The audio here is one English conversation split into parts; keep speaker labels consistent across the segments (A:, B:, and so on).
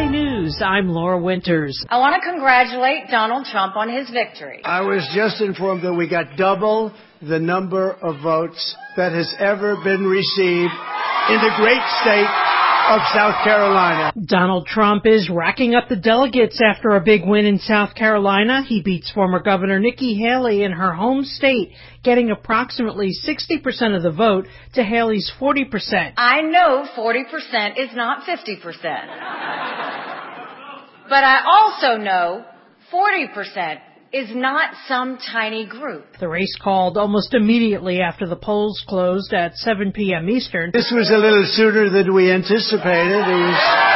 A: USA News, I'm Laura Winters.
B: I want to congratulate Donald Trump on his victory.
C: I was just informed that we got double the number of votes that has ever been received in the great state of South Carolina.
A: Donald Trump is racking up the delegates after a big win in South Carolina. He beats former Governor Nikki Haley in her home state, getting approximately 60% of the vote to Haley's 40%.
B: I know 40% is not 50%. But I also know 40% is not some tiny group.
A: The race called almost immediately after the polls closed at 7 p.m. Eastern.
C: This was a little sooner than we anticipated. It was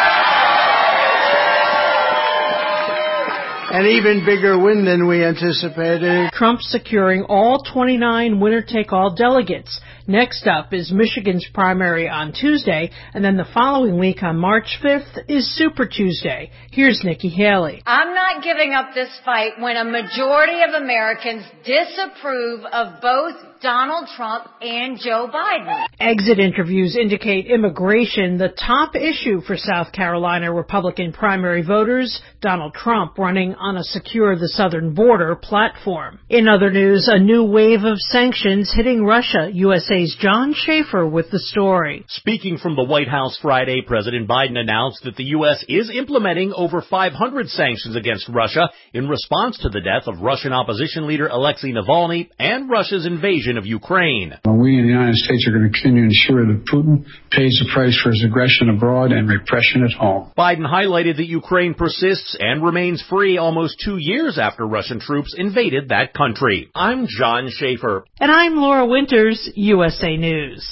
C: an even bigger win than we anticipated.
A: Trump securing all 29 winner-take-all delegates. Next up is Michigan's primary on Tuesday, and then the following week on March 5th is Super Tuesday. Here's Nikki Haley.
B: I'm not giving up this fight when a majority of Americans disapprove of both Donald Trump and Joe Biden.
A: Exit interviews indicate immigration, the top issue for South Carolina Republican primary voters, Donald Trump running on a secure the southern border platform. In other news, a new wave of sanctions hitting Russia. USA's John Schaefer with the story.
D: Speaking from the White House Friday, President Biden announced that the U.S. is implementing over 500 sanctions against Russia in response to the death of Russian opposition leader Alexei Navalny and Russia's invasion of Ukraine.
E: We in the United States are going to continue to ensure that Putin pays the price for his aggression abroad and repression at home.
D: Biden highlighted that Ukraine persists and remains free almost 2 years after Russian troops invaded that country. I'm John Schaefer.
A: And I'm Laura Winters, USA News.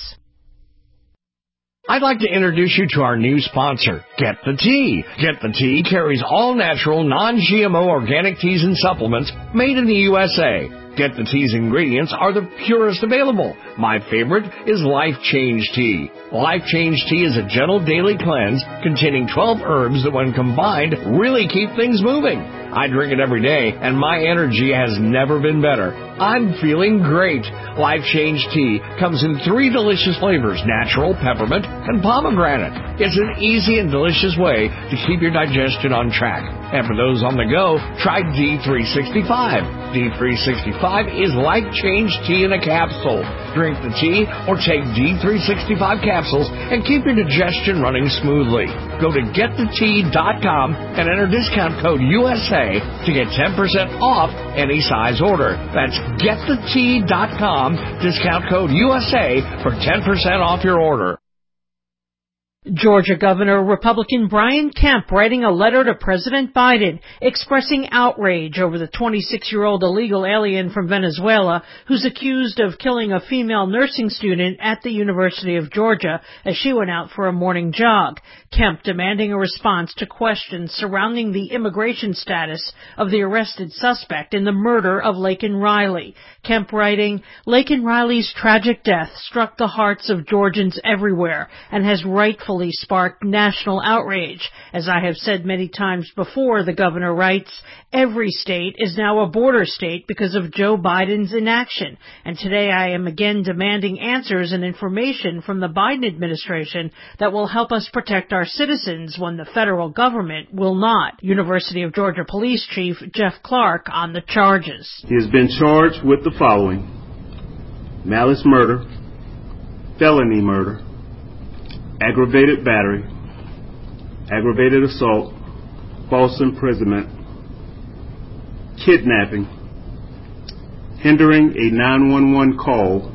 F: I'd like to introduce you to our new sponsor, Get the Tea. Get the Tea carries all natural, non-GMO organic teas and supplements made in the USA. Get the Tea's ingredients are the purest available. My favorite is Life Change Tea. Life Change Tea is a gentle daily cleanse containing 12 herbs that when combined really keep things moving. I drink it every day and my energy has never been better. I'm feeling great. Life Change Tea comes in 3 delicious flavors, natural, peppermint, and pomegranate. It's an easy and delicious way to keep your digestion on track. And for those on the go, try D365. D365 is Life Change Tea in a capsule. Drink the tea or take D365 capsules and keep your digestion running smoothly. Go to getthetea.com and enter discount code USA to get 10% off any size order. That's getthetea.com, discount code USA for 10% off your order.
A: Georgia Governor Republican Brian Kemp writing a letter to President Biden expressing outrage over the 26-year-old illegal alien from Venezuela who's accused of killing a female nursing student at the University of Georgia as she went out for a morning jog. Kemp demanding a response to questions surrounding the immigration status of the arrested suspect in the murder of Laken Riley. Kemp writing, Laken Riley's tragic death struck the hearts of Georgians everywhere and has rightfully sparked national outrage. As I have said many times before, the governor writes, every state is now a border state because of Joe Biden's inaction. And today I am again demanding answers and information from the Biden administration that will help us protect our citizens when the federal government will not. University of Georgia Police Chief Jeff Clark on the charges.
G: He has been charged with the following: malice murder, felony murder, aggravated battery, aggravated assault, false imprisonment, kidnapping, hindering a 911 call,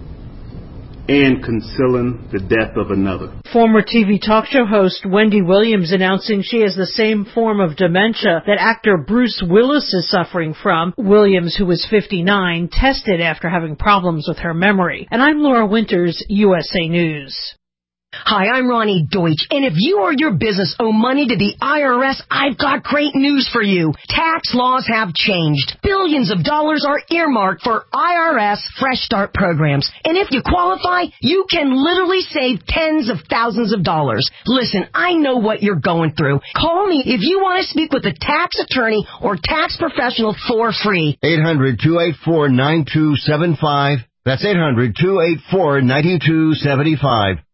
G: and concealing the death of another.
A: Former TV talk show host Wendy Williams announcing she has the same form of dementia that actor Bruce Willis is suffering from. Williams, who was 59, tested after having problems with her memory. And I'm Laura Winters, USA News.
H: Hi, I'm Ronnie Deutsch, and if you or your business owe money to the IRS, I've got great news for you. Tax laws have changed. Billions of dollars are earmarked for IRS Fresh Start programs, and if you qualify, you can literally save tens of thousands of dollars. Listen, I know what you're going through. Call me if you want to speak with a tax attorney or tax professional for free.
I: 800-284-9275. That's 800-284-9275.